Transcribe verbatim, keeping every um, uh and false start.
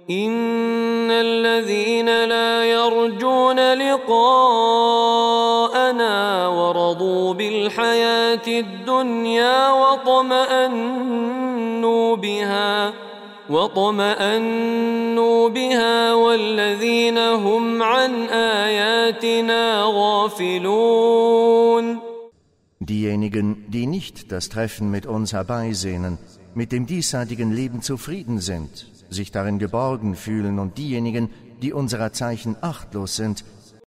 إن الذين لا يرجون لقاءنا ورضوا بالحياة الدنيا واطمأنوا بها واطمأنوا بها والذين هم عن آياتنا غافلون. Diejenigen, die nicht das Treffen mit uns herbeisehnen, mit dem diesseitigen Leben zufrieden sind, sich darin geborgen fühlen und diejenigen, die unserer Zeichen achtlos sind,